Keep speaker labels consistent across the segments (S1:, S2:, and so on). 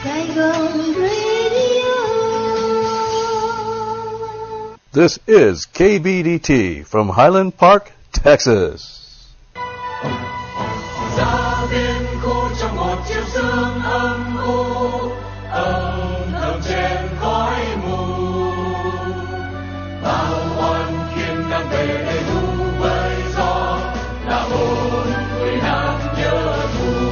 S1: Saigon Radio.
S2: This is KBDT from Highland Park, Texas.
S3: Ra biên khu trong một chiều sương âm u, âm thầm trên khói mù. Bao oan khiên đang về đây thu với gió, là hồn người nam nhớ thù.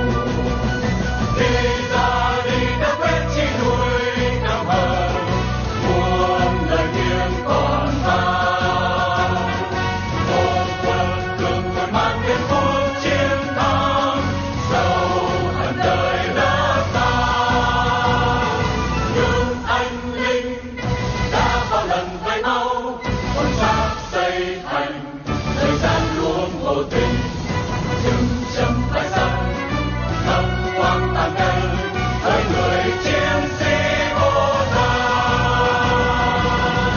S3: Đi ra đi đã quên chi nuôi năm hờn, muôn lời tiếng còn vang. Một quân cường còn mang đến phút chiến thắng, dẫu hận đời đã xa. Nhưng anh linh đã bao lần vây máu, hồn xác xây thành thời gian luôn vô tình. Chừng chậm phải sẵn khắp quang tàn cây với người chiến sĩ vô tàn.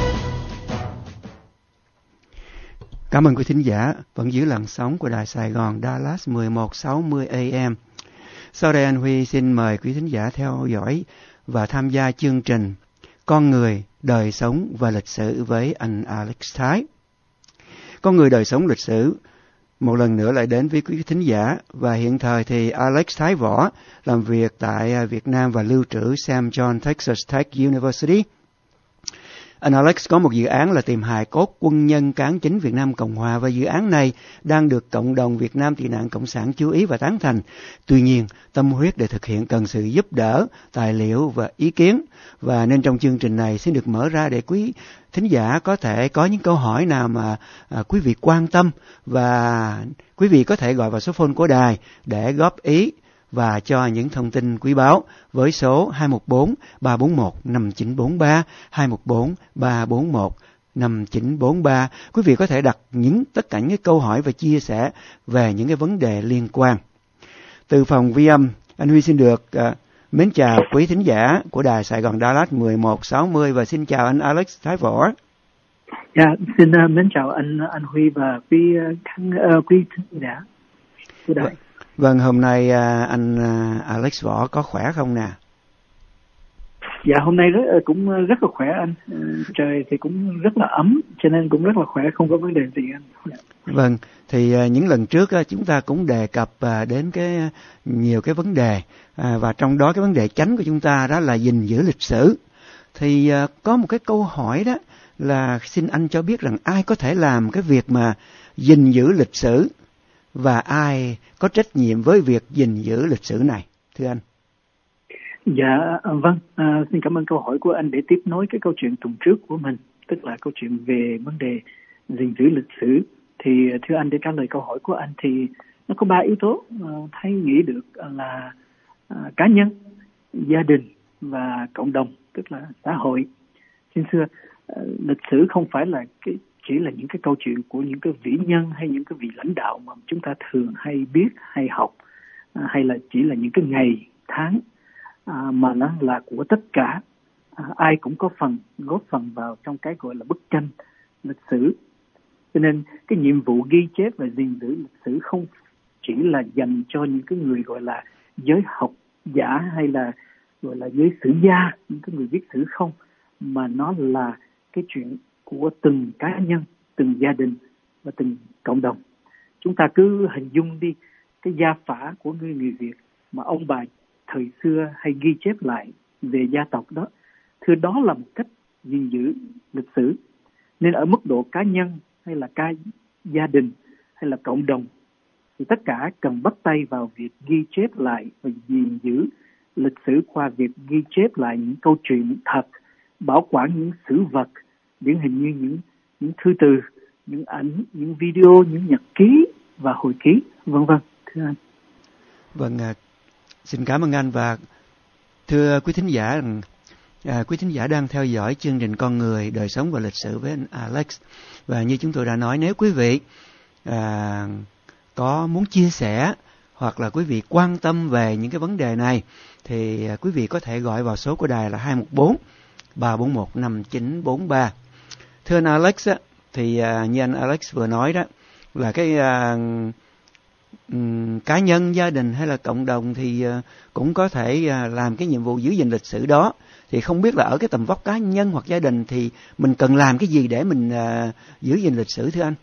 S4: Cảm ơn quý thính giả vẫn giữ làn sóng của Đài Sài Gòn Dallas 1160 AM. Sau đây anh Huy xin mời quý thính giả theo dõi và tham gia chương trình Con người, đời sống và lịch sử với anh Alex Thái. Con người, đời sống, lịch sử một lần nữa lại đến với quý thính giả, và hiện thời thì Alex Thái Võ làm việc tại Việt Nam và lưu trữ Sam John Texas Tech University. Anh Alex có một dự án là tìm hài cốt quân nhân cán chính Việt Nam Cộng Hòa, và dự án này đang được cộng đồng Việt Nam tị nạn Cộng sản chú ý và tán thành. Tuy nhiên, tâm huyết để thực hiện cần sự giúp đỡ, tài liệu và ý kiến. Và nên trong chương trình này xin được mở ra để quý thính giả có thể có những câu hỏi nào mà quý vị quan tâm, và quý vị có thể gọi vào số phone của đài để góp ý và cho những thông tin quý báu với số 214-341-5943, 214-341-5943. Quý vị có thể đặt tất cả những câu hỏi và chia sẻ về những cái vấn đề liên quan. Từ phòng vi âm, anh Huy xin được mến chào quý thính giả của Đài Sài Gòn Dallas 1160 và xin chào anh Alex Thái Võ.
S5: Dạ, xin mến chào anh Huy và quý thính giả của đài.
S4: Vâng, hôm nay anh Alex Võ có khỏe không nè?
S5: Dạ, hôm nay cũng rất là khỏe anh. Trời thì cũng rất là ấm, cho nên cũng rất là khỏe, không có vấn đề gì anh.
S4: Vâng, thì những lần trước chúng ta cũng đề cập đến nhiều cái vấn đề, và trong đó cái vấn đề chánh của chúng ta đó là gìn giữ lịch sử. Thì có một cái câu hỏi đó là xin anh cho biết rằng ai có thể làm cái việc mà gìn giữ lịch sử, và ai có trách nhiệm với việc gìn giữ lịch sử này, thưa anh?
S5: Dạ, vâng, xin cảm ơn câu hỏi của anh để tiếp nối cái câu chuyện tuần trước của mình, tức là câu chuyện về vấn đề gìn giữ lịch sử. Thì thưa anh, để trả lời câu hỏi của anh thì nó có 3 yếu tố thấy nghĩ được là cá nhân, gia đình và cộng đồng, tức là xã hội. Xin xưa, lịch sử không phải là chỉ là những cái câu chuyện của những cái vĩ nhân hay những cái vị lãnh đạo mà chúng ta thường hay biết hay học, hay là chỉ là những cái ngày tháng, mà nó là của tất cả. Ai cũng có góp phần vào trong cái gọi là bức tranh lịch sử. Cho nên cái nhiệm vụ ghi chép và gìn giữ lịch sử không chỉ là dành cho những cái người gọi là giới học giả hay là gọi là giới sử gia, những cái người viết sử không, mà nó là cái chuyện của từng cá nhân, từng gia đình và từng cộng đồng. Chúng ta cứ hình dung đi cái gia phả của người Việt mà ông bà thời xưa hay ghi chép lại về gia tộc đó. Thưa, đó là một cách gìn giữ lịch sử. Nên ở mức độ cá nhân hay là gia đình hay là cộng đồng thì tất cả cần bắt tay vào việc ghi chép lại và gìn giữ lịch sử qua việc ghi chép lại những câu chuyện thật, bảo quản những sử vật, điển hình như những thư từ, những ảnh, những video, những nhật ký và hồi ký, vân vân. Thưa anh.
S4: Vâng, xin cảm ơn anh. Và thưa quý thính giả, quý thính giả đang theo dõi chương trình Con người, đời sống và lịch sử với anh Alex. Và như chúng tôi đã nói, nếu quý vị có muốn chia sẻ hoặc là quý vị quan tâm về những cái vấn đề này thì quý vị có thể gọi vào số của đài là 214-341-5943. Thưa anh Alex á, thì như anh Alex vừa nói đó là cá nhân, gia đình hay là cộng đồng thì cũng có thể làm cái nhiệm vụ giữ gìn lịch sử đó. Thì không biết là ở cái tầm vóc cá nhân hoặc gia đình thì mình cần làm cái gì để mình giữ gìn lịch sử thưa anh?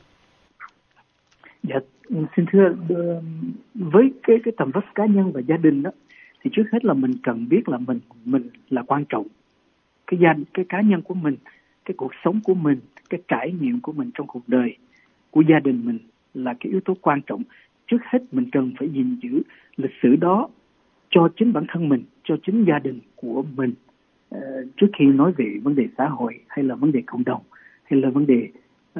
S5: Dạ, xin thưa, với cái tầm vóc cá nhân và gia đình đó, thì trước hết là mình cần biết là mình là quan trọng. Cái cá nhân của mình, cái cuộc sống của mình, cái trải nghiệm của mình trong cuộc đời, của gia đình mình là cái yếu tố quan trọng. Trước hết mình cần phải gìn giữ lịch sử đó cho chính bản thân mình, cho chính gia đình của mình, trước khi nói về vấn đề xã hội hay là vấn đề cộng đồng hay là vấn đề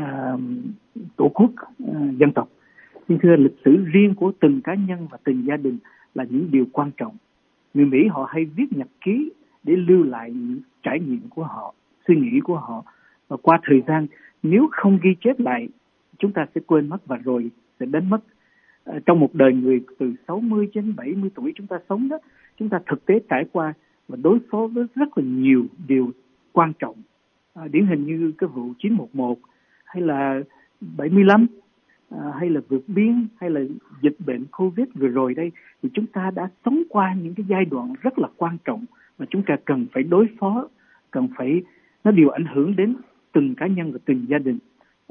S5: tổ quốc, dân tộc. Nhưng thưa, lịch sử riêng của từng cá nhân và từng gia đình là những điều quan trọng. Người Mỹ họ hay viết nhật ký để lưu lại những trải nghiệm của họ, suy nghĩ của họ, và qua thời gian nếu không ghi chép lại chúng ta sẽ quên mất và rồi sẽ đánh mất. Trong một đời người từ 60 đến 70 tuổi chúng ta sống đó, chúng ta thực tế trải qua và đối phó với rất là nhiều điều quan trọng, điển hình như cái vụ 911 hay là 75, hay là vượt biên, hay là dịch bệnh Covid vừa rồi đây, thì chúng ta đã sống qua những cái giai đoạn rất là quan trọng mà chúng ta cần phải đối phó, nó đều ảnh hưởng đến từng cá nhân và từng gia đình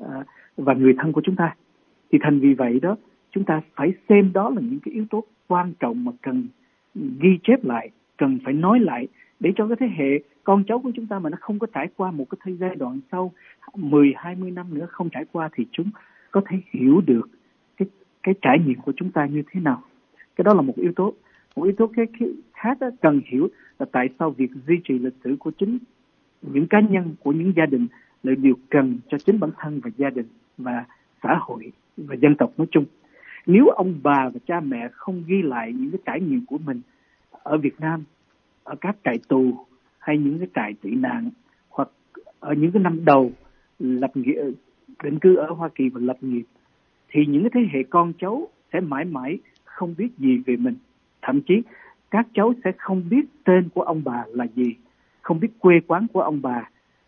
S5: và người thân của chúng ta. Thì thành vì vậy đó, chúng ta phải xem đó là những cái yếu tố quan trọng mà cần ghi chép lại, cần phải nói lại để cho cái thế hệ con cháu của chúng ta mà nó không có trải qua một cái giai đoạn sau 10-20 năm nữa không trải qua, thì chúng có thể hiểu được cái trải nghiệm của chúng ta như thế nào. Cái đó là một yếu tố. Một yếu tố cái khác đó, cần hiểu là tại sao việc duy trì lịch sử của chính những cá nhân, của những gia đình là điều cần cho chính bản thân và gia đình và xã hội và dân tộc nói chung. Nếu ông bà và cha mẹ không ghi lại những cái trải nghiệm của mình ở Việt Nam, ở các trại tù hay những cái trại tị nạn, hoặc ở những cái năm đầu lập nghiệp, định cư ở Hoa Kỳ và lập nghiệp, thì những cái thế hệ con cháu sẽ mãi mãi không biết gì về mình. Thậm chí các cháu sẽ không biết tên của ông bà là gì, không biết quê quán của ông bà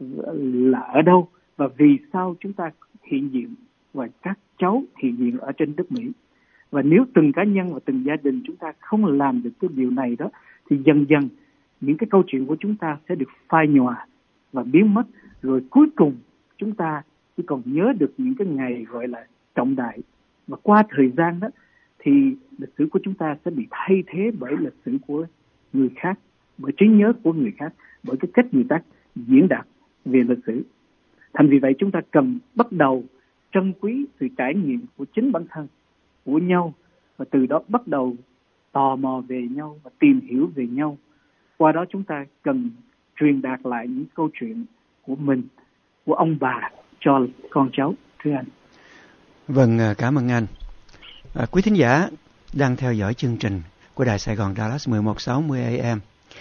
S5: là ở đâu và vì sao chúng ta hiện diện và các cháu hiện diện ở trên đất Mỹ. Và nếu từng cá nhân và từng gia đình chúng ta không làm được cái điều này đó, thì dần dần những cái câu chuyện của chúng ta sẽ được phai nhòa và biến mất. Rồi cuối cùng chúng ta chỉ còn nhớ được những cái ngày gọi là trọng đại. Và qua thời gian đó thì lịch sử của chúng ta sẽ bị thay thế bởi lịch sử của người khác, bởi trí nhớ của người khác, bởi cái cách người ta diễn đạt về lịch sử. Thành vì vậy chúng ta cần bắt đầu trân quý sự trải nghiệm của chính bản thân, của nhau, và từ đó bắt đầu tò mò về nhau và tìm hiểu về nhau. Qua đó chúng ta cần truyền đạt lại những câu chuyện của mình, của ông bà cho con cháu. Thưa anh.
S4: Vâng, cảm ơn anh. Quý thính giả đang theo dõi chương trình của Đài Sài Gòn Dallas 1160 AM.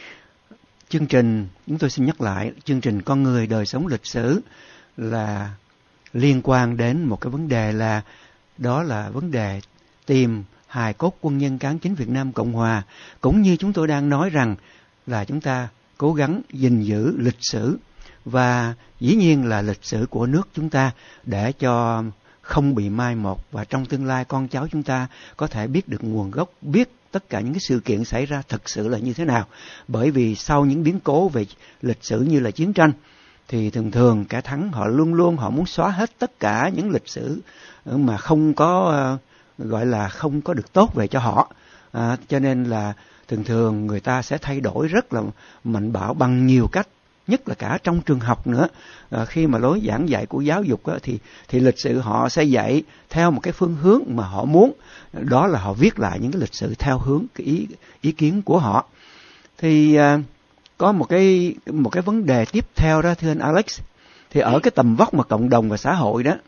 S4: Chương trình, chúng tôi xin nhắc lại, chương trình Con Người Đời Sống Lịch Sử là liên quan đến một cái vấn đề đó là vấn đề tìm hài cốt quân nhân cán chính Việt Nam Cộng Hòa, cũng như chúng tôi đang nói rằng là chúng ta cố gắng gìn giữ lịch sử và dĩ nhiên là lịch sử của nước chúng ta để cho không bị mai một, và trong tương lai con cháu chúng ta có thể biết được nguồn gốc, biết tất cả những cái sự kiện xảy ra thực sự là như thế nào. Bởi vì sau những biến cố về lịch sử như là chiến tranh thì thường kẻ thắng họ luôn họ muốn xóa hết tất cả những lịch sử mà không có gọi là không có được tốt về cho họ. Cho nên là thường người ta sẽ thay đổi rất là mạnh bạo bằng nhiều cách, nhất là cả trong trường học nữa. Khi mà lối giảng dạy của giáo dục thì lịch sử họ sẽ dạy theo một cái phương hướng mà họ muốn, đó là họ viết lại những cái lịch sử theo hướng cái ý kiến của họ. Thì có một cái vấn đề tiếp theo đó thưa anh Alex, thì ở cái tầm vóc mà cộng đồng và xã hội đó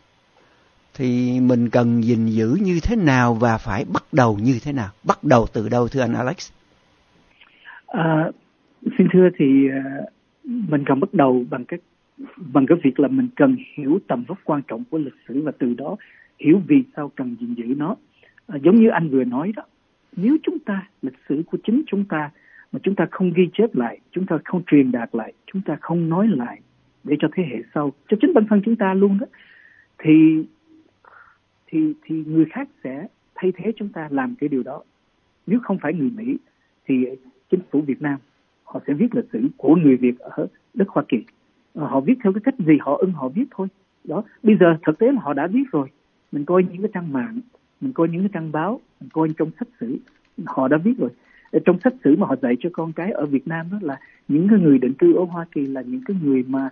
S4: thì mình cần gìn giữ như thế nào và phải bắt đầu như thế nào? Bắt đầu từ đâu thưa anh Alex?
S5: Xin thưa thì mình cần bắt đầu bằng cái việc là mình cần hiểu tầm vóc quan trọng của lịch sử và từ đó hiểu vì sao cần gìn giữ nó. Giống như anh vừa nói đó, nếu chúng ta lịch sử của chính chúng ta mà chúng ta không ghi chép lại, chúng ta không truyền đạt lại, chúng ta không nói lại để cho thế hệ sau, cho chính bản thân chúng ta luôn đó, thì người khác sẽ thay thế chúng ta làm cái điều đó. Nếu không phải người Mỹ thì chính phủ Việt Nam họ sẽ viết lịch sử của người Việt ở đất Hoa Kỳ. Họ viết theo cái cách gì họ ưng họ viết thôi. Đó, bây giờ thực tế là họ đã viết rồi. Mình coi những cái trang mạng, mình coi những cái trang báo, mình coi trong sách sử, họ đã viết rồi. Trong sách sử mà họ dạy cho con cái ở Việt Nam đó là những cái người định cư ở Hoa Kỳ là những cái người mà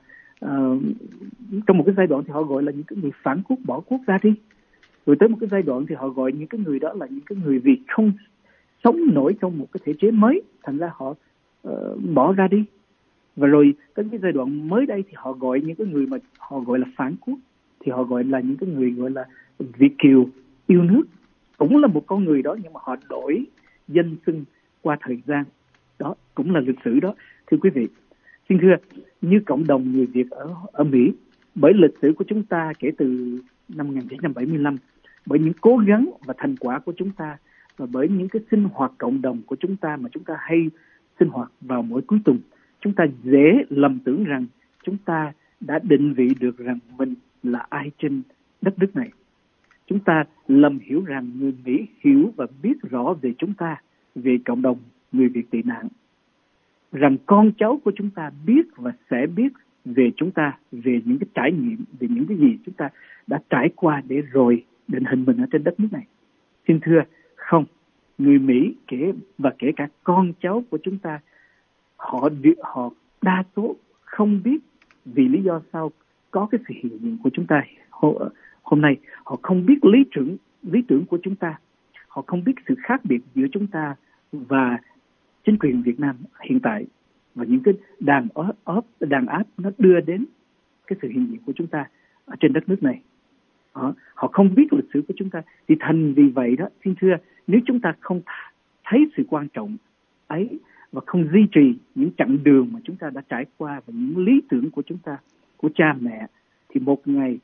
S5: trong một cái giai đoạn thì họ gọi là những cái người phản quốc, bỏ quốc ra đi. Rồi tới một cái giai đoạn thì họ gọi những cái người đó là những cái người Việt không sống nổi trong một cái thể chế mới, thành ra họ bỏ ra đi. Và rồi tới cái giai đoạn mới đây thì họ gọi những cái người mà họ gọi là phản quốc, thì họ gọi là những cái người gọi là Việt kiều yêu nước, cũng là một con người đó nhưng mà họ đổi danh xưng qua thời gian. Đó cũng là lịch sử đó, thưa quý vị. Xin thưa, như cộng đồng người Việt ở Mỹ, bởi lịch sử của chúng ta kể từ năm 1975, bởi những cố gắng và thành quả của chúng ta, và bởi những cái sinh hoạt cộng đồng của chúng ta mà chúng ta hay sinh hoạt vào mỗi cuối tuần, chúng ta dễ lầm tưởng rằng chúng ta đã định vị được rằng mình là ai trên đất nước này. Chúng ta lầm hiểu rằng người Mỹ hiểu và biết rõ về chúng ta, về cộng đồng người Việt tị nạn, rằng con cháu của chúng ta biết và sẽ biết về chúng ta, về những cái trải nghiệm, về những cái gì chúng ta đã trải qua để rồi định hình mình ở trên đất nước này. Xin thưa, không, người Mỹ kể cả con cháu của chúng ta, họ đa số không biết vì lý do sao có cái sự hiện diện của chúng ta hôm nay. Họ không biết lý tưởng của chúng ta, họ không biết sự khác biệt giữa chúng ta và chính quyền Việt Nam hiện tại, và những cái đàn áp nó đưa đến cái sự hiện diện của chúng ta ở trên đất nước này. Họ không biết lịch sử của chúng ta, thì thành vì vậy đó, xin thưa, nếu chúng ta không thấy sự quan trọng ấy và không duy trì những chặng đường mà chúng ta đã trải qua và những lý tưởng của chúng ta, của cha mẹ, thì một ngày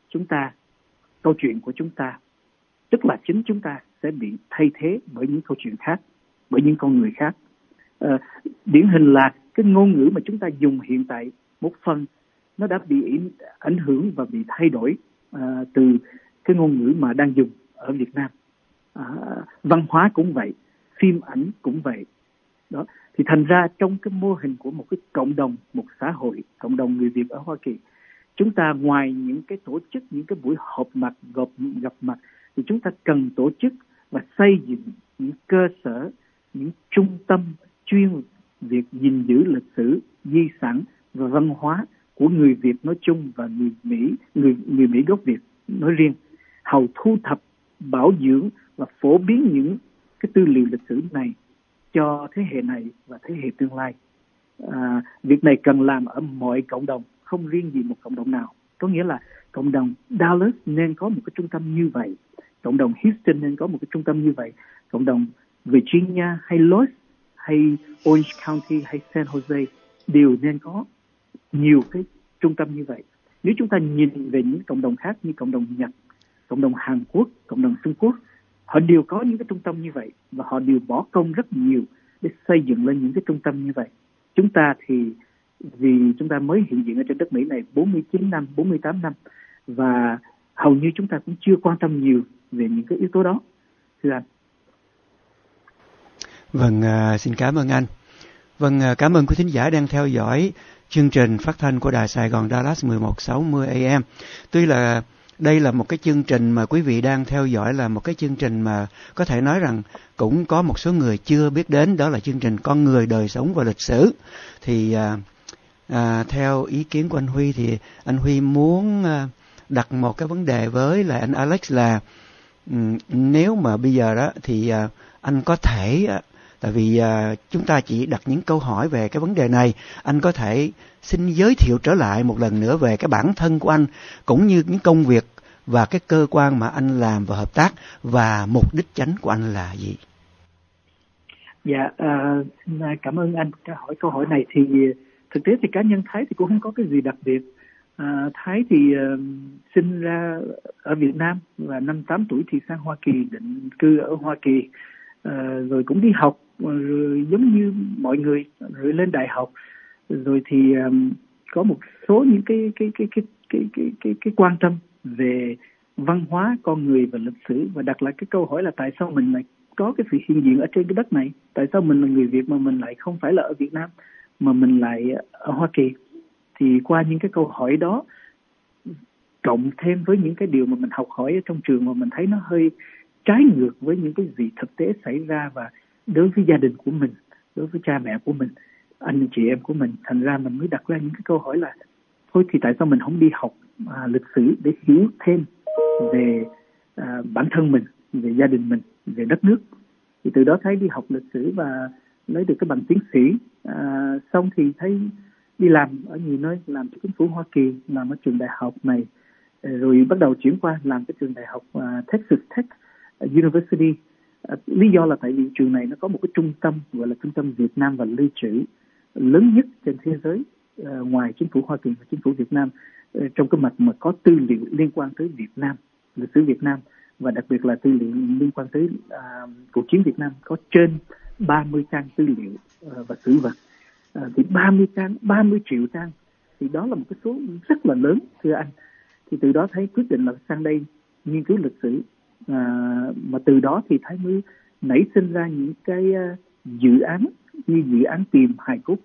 S5: câu chuyện của chúng ta, tức là chính chúng ta, sẽ bị thay thế bởi những câu chuyện khác, bởi những con người khác. Điển hình là cái ngôn ngữ mà chúng ta dùng hiện tại, một phần nó đã bị ảnh hưởng và bị thay đổi từ cái ngôn ngữ mà đang dùng ở Việt Nam. Văn hóa cũng vậy, phim ảnh cũng vậy. Đó, thì thành ra trong cái mô hình của một cái cộng đồng, một xã hội, cộng đồng người Việt ở Hoa Kỳ, chúng ta ngoài những cái tổ chức, những cái buổi họp mặt, gặp mặt, thì chúng ta cần tổ chức và xây dựng những cơ sở, những trung tâm chuyên việc gìn giữ lịch sử, di sản và văn hóa của người Việt nói chung và người Mỹ gốc Việt nói riêng, hầu thu thập, bảo dưỡng và phổ biến những cái tư liệu lịch sử này cho thế hệ này và thế hệ tương lai. Việc này cần làm ở mọi cộng đồng, không riêng gì một cộng đồng nào. Có nghĩa là cộng đồng Dallas nên có một cái trung tâm như vậy, cộng đồng Houston nên có một cái trung tâm như vậy, cộng đồng Virginia hay Los hay Orange County hay San Jose đều nên có nhiều cái trung tâm như vậy. Nếu chúng ta nhìn về những cộng đồng khác như cộng đồng Nhật, cộng đồng Hàn Quốc, cộng đồng Trung Quốc, họ đều có những cái trung tâm như vậy và họ đều bỏ công rất nhiều để xây dựng lên những cái trung tâm như vậy. Chúng ta thì vì chúng ta mới hiện diện ở trên đất Mỹ này 49 năm, 48 năm và hầu như chúng ta cũng chưa quan tâm nhiều về những cái yếu tố đó. Thưa anh.
S4: Vâng, xin cảm ơn anh. Vâng, cảm ơn quý thính giả đang theo dõi chương trình phát thanh của Đài Sài Gòn Dallas 1160 AM. Tuy là đây là một cái chương trình mà quý vị đang theo dõi là một cái chương trình mà có thể nói rằng cũng có một số người chưa biết đến, đó là chương trình Con Người, Đời Sống và Lịch Sử. Thì theo ý kiến của anh Huy thì anh Huy muốn đặt một cái vấn đề với lại anh Alex là nếu mà bây giờ đó thì anh có thể, tại vì chúng ta chỉ đặt những câu hỏi về cái vấn đề này, anh có thể xin giới thiệu trở lại một lần nữa về cái bản thân của anh cũng như những công việc và cái cơ quan mà anh làm và hợp tác và mục đích chánh của anh là gì?
S5: Dạ, xin cảm ơn anh hỏi câu hỏi này. Thì thực tế thì cá nhân Thái thì cũng không có cái gì đặc biệt. Thái thì sinh ra ở Việt Nam và năm 8 tuổi thì sang Hoa Kỳ, định cư ở Hoa Kỳ, rồi cũng đi học rồi giống như mọi người, rồi lên đại học, rồi thì có một số những cái quan tâm về văn hóa, con người và lịch sử, và đặt lại cái câu hỏi là tại sao mình lại có cái sự hiện diện ở trên cái đất này, tại sao mình là người Việt mà mình lại không phải là ở Việt Nam mà mình lại ở Hoa Kỳ. Thì qua những cái câu hỏi đó, cộng thêm với những cái điều mà mình học hỏi ở trong trường mà mình thấy nó hơi trái ngược với những cái gì thực tế xảy ra, và đối với gia đình của mình, đối với cha mẹ của mình, anh chị em của mình, thành ra mình mới đặt ra những cái câu hỏi là thôi thì tại sao mình không đi học lịch sử để hiểu thêm về bản thân mình, về gia đình mình, về đất nước. Thì từ đó thấy đi học lịch sử và lấy được cái bằng tiến sĩ, xong thì thấy đi làm ở nhiều nơi, làm cho chính phủ Hoa Kỳ, làm ở trường đại học này, rồi bắt đầu chuyển qua làm cái trường đại học Texas Tech University. Lý do là tại vì trường này nó có một cái trung tâm gọi là trung tâm Việt Nam và lưu trữ lớn nhất trên thế giới, ngoài chính phủ Hoa Kỳ và chính phủ Việt Nam, trong cái mặt mà có tư liệu liên quan tới Việt Nam, lịch sử Việt Nam, và đặc biệt là tư liệu liên quan tới cuộc chiến Việt Nam, có trên 30 trang tư liệu và sử vật. Thì 30 triệu trang, thì đó là một cái số rất là lớn, thưa anh. Thì từ đó thấy quyết định là sang đây nghiên cứu lịch sử, mà từ đó thì thấy mới nảy sinh ra những cái dự án như dự án tìm hài cốt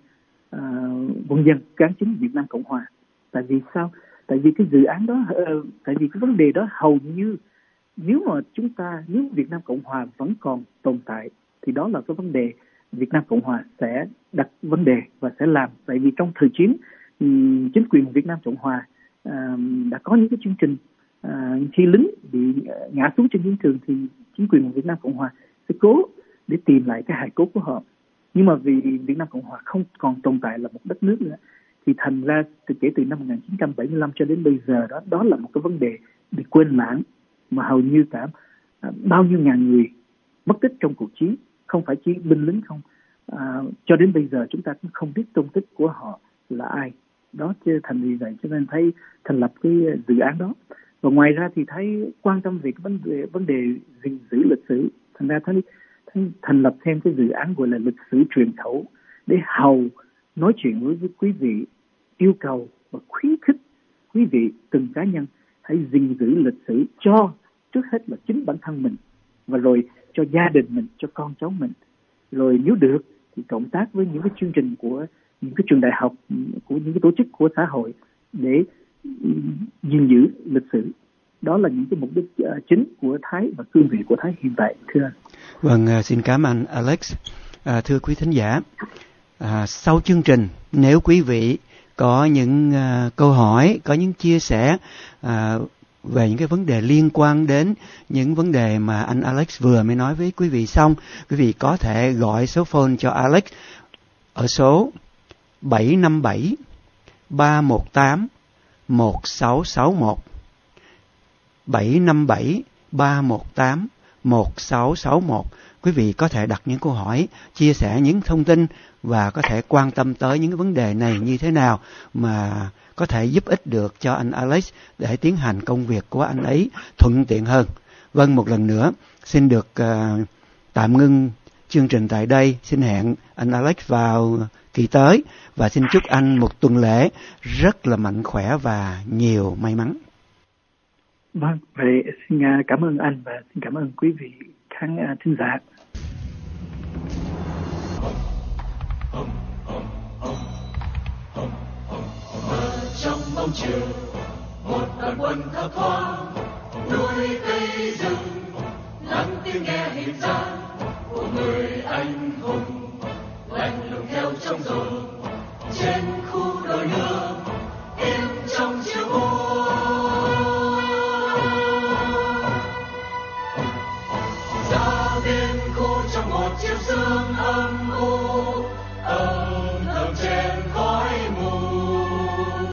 S5: quân dân kháng chiến Việt Nam Cộng Hòa. Tại vì sao? Tại vì cái dự án đó, tại vì cái vấn đề đó hầu như nếu Việt Nam Cộng Hòa vẫn còn tồn tại thì đó là cái vấn đề Việt Nam Cộng Hòa sẽ đặt vấn đề và sẽ làm. Tại vì trong thời chiến, chính quyền Việt Nam Cộng Hòa đã có những cái chương trình, khi lính bị ngã xuống trên chiến trường thì chính quyền Việt Nam Cộng Hòa sẽ cố để tìm lại cái hài cốt của họ. Nhưng mà vì Việt Nam Cộng Hòa không còn tồn tại là một đất nước nữa, thì thành ra kể từ năm 1975 cho đến bây giờ đó là một cái vấn đề bị quên lãng, mà hầu như cả bao nhiêu ngàn người mất tích trong cuộc chiến, không phải chỉ binh lính không, cho đến bây giờ chúng ta cũng không biết tung tích của họ là ai. Đó chứ thành vì vậy cho nên thấy thành lập cái dự án đó. Và ngoài ra thì thấy quan tâm về cái vấn đề gìn giữ lịch sử, thành ra thấy thành lập thêm cái dự án gọi là lịch sử truyền khẩu, để hầu nói chuyện với quý vị, yêu cầu và khuyến khích quý vị từng cá nhân hãy gìn giữ lịch sử cho trước hết là chính bản thân mình, và rồi cho gia đình mình, cho con cháu mình, rồi nếu được thì cộng tác với những cái chương trình của những cái trường đại học, của những cái tổ chức của xã hội để gìn giữ lịch sử. Đó là những cái mục đích chính của Thái và cương vị của Thái hiện tại, thưa anh.
S4: Vâng, xin cảm ơn Alex. Thưa quý thính giả, sau chương trình nếu quý vị có những câu hỏi, có những chia sẻ về những cái vấn đề liên quan đến những vấn đề mà anh Alex vừa mới nói với quý vị xong, quý vị có thể gọi số phone cho Alex ở số 757 318 1661, 757 318 1661. Quý vị có thể đặt những câu hỏi, chia sẻ những thông tin và có thể quan tâm tới những vấn đề này như thế nào mà có thể giúp ích được cho anh Alex để tiến hành công việc của anh ấy thuận tiện hơn. Vâng, một lần nữa xin được tạm ngưng chương trình tại đây. Xin hẹn anh Alex vào kỳ tới và xin chúc anh một tuần lễ rất là mạnh khỏe và nhiều may mắn.
S5: Vâng, vậy xin cảm ơn anh và xin cảm ơn quý vị khán thính giả.
S3: Trong bóng chiều một đoàn quân thấp thoáng, núi cây rừng lắng tiếng nghe hình dáng của người anh hùng lạnh lùng theo trong rừng trên khu đồi nương in trong chiều muôn. Ra biên khu trong một chiều sương ấm